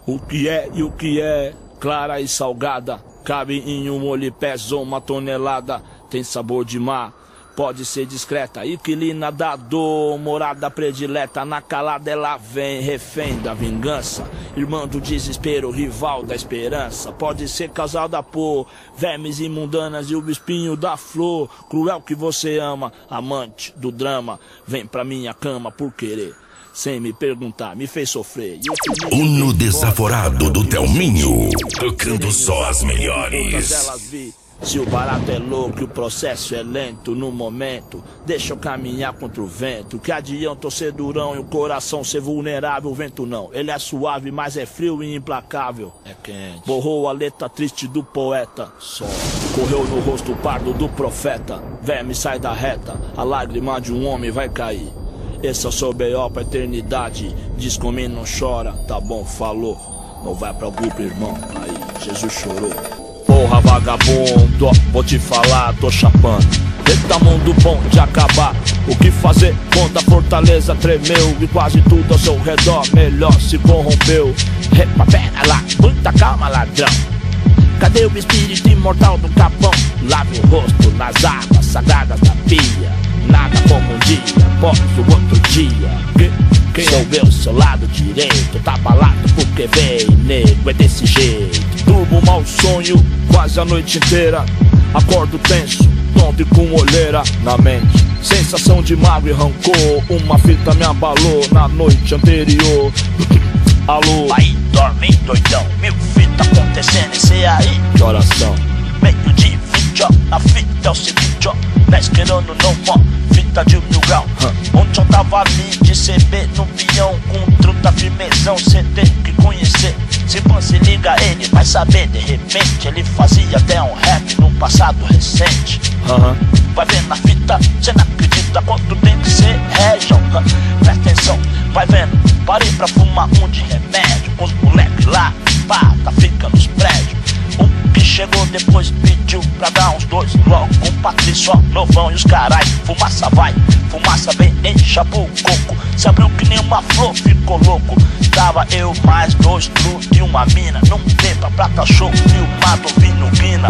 O que é e o que é, clara e salgada, cabe em um molho e pesa 1 tonelada, tem sabor de mar, pode ser discreta, inquilina da dor, morada predileta, na calada ela vem, refém da vingança, irmã do desespero, rival da esperança, pode ser causada por vermes imundanas e o espinho da flor, cruel que você ama, amante do drama, vem pra minha cama por querer. Sem me perguntar, me fez sofrer. Uno desaforado do Thelminho, tocando só as melhores. Se o barato é louco e o processo é lento no momento, deixa eu caminhar contra o vento. Que adianta eu ser durão e o coração ser vulnerável? O vento não, ele é suave, mas é frio e implacável. É quente. Borrou a letra triste do poeta, só correu no rosto pardo do profeta. Verme sai da reta, a lágrima de um homem vai cair. Esse é o seu B.O. pra eternidade. Diz comigo, não chora, tá bom, falou. Não vai pra grupo, irmão, aí Jesus chorou. Porra, vagabundo, vou te falar, tô chapando. Eita mundo bom de acabar. O que fazer quando a fortaleza tremeu e quase tudo ao seu redor melhor se corrompeu? Epa, pera lá, muita calma, ladrão. Cadê o espírito imortal do capão? Lave o rosto nas águas sagradas da pia. Nada como um dia após o outro dia. Quem sou eu, seu lado direito? Tá abalado porque vem, nego, é desse jeito. Durmo mau sonho quase a noite inteira. Acordo tenso, tonto e com olheira na mente. Sensação de mágoa e rancor. Uma fita me abalou na noite anterior. Alô? Aí dorme doidão, 1000 fitas acontecendo e cê aí. Que oração? Meio de 20, ó, a fita é o seguinte, ó. 10 querendo não, ó, fita de 1000 graus. Ontem eu tava ali de CB no peão, com truta firmezão, cê tem que conhecer. Se você liga ele, vai saber, de repente ele fazia até um rap num passado recente. Vai vendo na fita, cê não acredita quanto tem que ser région. Presta atenção, vai vendo, parei pra fumar um de remédio. Com os moleques lá, pá, tá fica nos prédios. Um que chegou depois pediu pra dar uns 2. Logo com o Patrício, novão e os carai. Fumaça vai, fumaça vem, encha o coco. Se abriu que nem uma flor, ficou louco. Tava eu mais 2 trus e uma mina. Num tempo prata show, filmado ouvindo guina.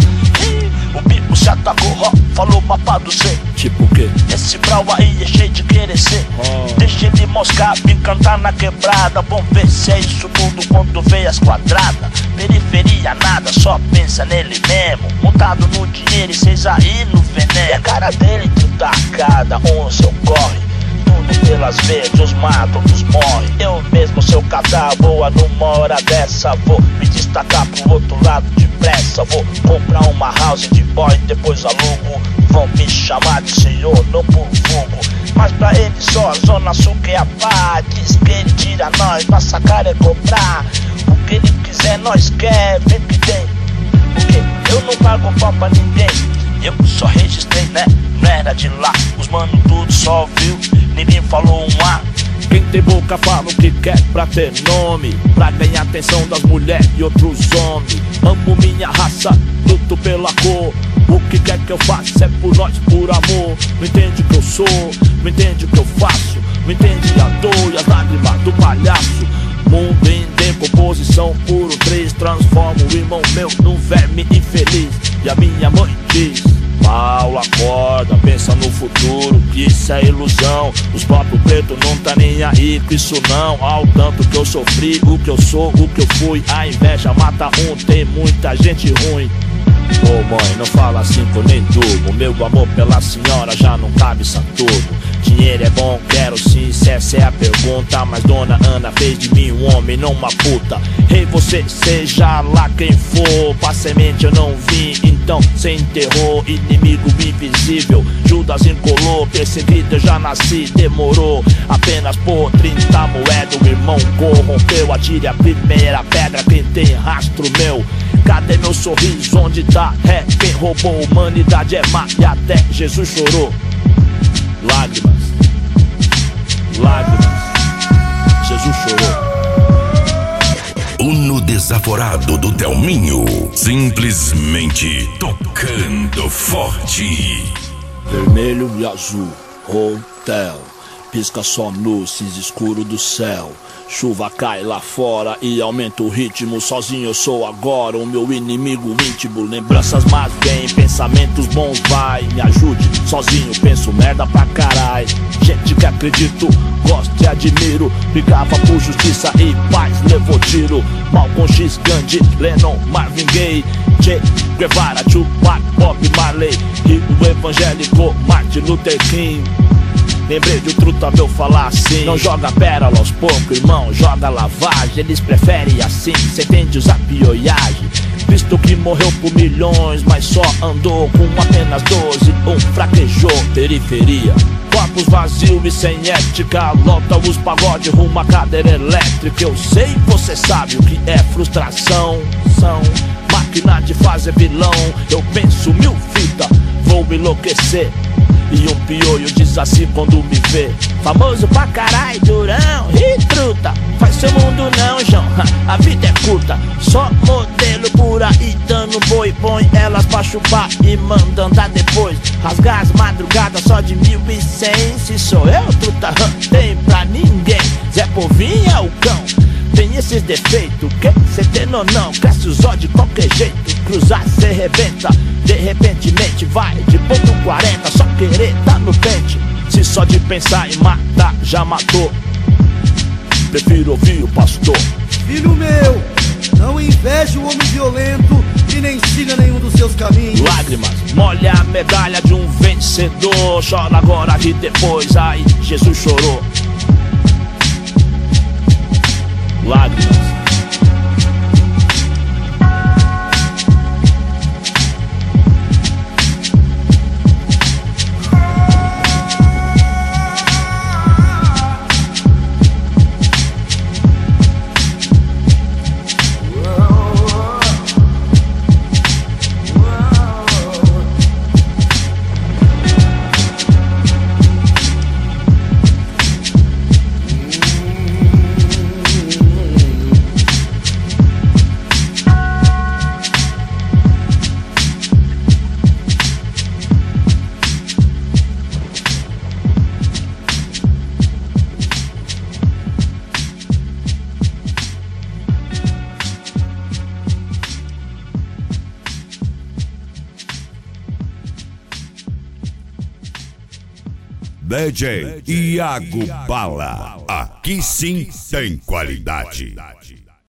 O bico se atacou, ó, falou mapa do C. Tipo o quê? Esse brau aí é cheio de querer ser. Deixa ele moscar, vim cantar na quebrada. Vamos ver se é isso tudo quando vê as quadradas. Periferia nada, só pensa nele mesmo. Montado no dinheiro e cês aí no veneno. E a cara dele tacada, um seu corre. Tudo pelas verdes, os matam, os morre. Eu mesmo, seu catar, boa numa hora dessa. Vou me destacar pro outro lado depressa. Vou comprar uma house de boy, depois alugo. Vão me chamar de senhor, não por vulgo. Mas pra ele só a zona sul que é a pá. Diz que ele tira nós, massacrar é cobrar. O que ele quiser nós quer, vem que tem. Porque eu não pago pau pra ninguém. Eu só registrei, né? Não era de lá. Os mano tudo só viu, ninguém falou um A. Quem tem boca fala o que quer pra ter nome, pra ganhar atenção das mulheres e outros homens. Amo minha raça, luto pela cor. O que quer que eu faça é por nós, por amor. Não entende o que eu sou, não entende o que eu faço. Não entende a dor e as lágrimas do palhaço. Mundo em decomposição, puro 3. Transforma o irmão meu num verme infeliz. E a minha mãe diz: Paulo, acorda, pensa no futuro, que isso é ilusão. Os próprios pretos não tá nem aí com isso não. Ao tanto que eu sofri, o que eu sou, o que eu fui. A inveja mata um, tem muita gente ruim. Ô mãe, não fala assim que eu nem durmo. Meu amor pela senhora já não cabe Saturno. Dinheiro é bom, quero sim, se essa é a pergunta. Mas dona Ana fez de mim um homem, não uma puta. Rei, você seja lá quem for. Pra semente eu não vim, então cê enterrou. Inimigo invisível, Judas encolou. Perseguido eu já nasci, demorou. Apenas por 30 moedas o irmão corrompeu. Atire a primeira pedra quem tem rastro meu. Cadê meu sorriso, onde tá? É quem roubou a humanidade é má e até Jesus chorou. Lágrimas, lágrimas, Jesus chorou. Uno desaforado do Thelminho, simplesmente tocando forte. Vermelho e azul, hotel. Risca só no cinza escuro do céu. Chuva cai lá fora e aumenta o ritmo. Sozinho eu sou agora o meu inimigo íntimo. Lembranças más vêm, pensamentos bons vai. Me ajude, sozinho penso merda pra carai. Gente que acredito, gosto e admiro. Brigava por justiça e paz, levou tiro. Malcolm X, Gandhi, Lennon, Marvin Gaye, Che Guevara, Tupac, Bob Marley e o evangélico Martin Luther King. Lembrei de o truta meu falar assim: não joga pérola aos poucos, irmão, joga lavagem. Eles preferem assim, cê entende usar pioiagem. Cristo que morreu por milhões, mas só andou com apenas 12. Fraquejou, periferia. Corpos vazios e sem ética, lota os pagodes rumo à cadeira elétrica. Eu sei, você sabe o que é frustração. São máquina de fazer vilão. Eu penso mil fitas, vou enlouquecer. E um pioio diz assim quando me vê: famoso pra carai, durão, e truta. Faz seu mundo não, João, a vida é curta. Só modelo por aí dando boi. Põe elas pra chupar e manda andar depois. Rasgar as madrugadas só de 1100. Se sou eu, truta, tem pra ninguém. Zé Povinho é o cão, tem esses defeitos, que cê tem ou não? Cresce os olhos de qualquer jeito. Cruzar cê rebenta, de repentemente vai de ponto 40, só querer tá no pente. Se só de pensar em matar já matou, prefiro ouvir o pastor. Filho meu, não inveja o homem violento e nem siga nenhum dos seus caminhos. Lágrimas, molha a medalha de um vencedor. Chora agora e depois, ai, Jesus chorou. Lágrimas. DJ Iago Bala. Aqui sim tem qualidade.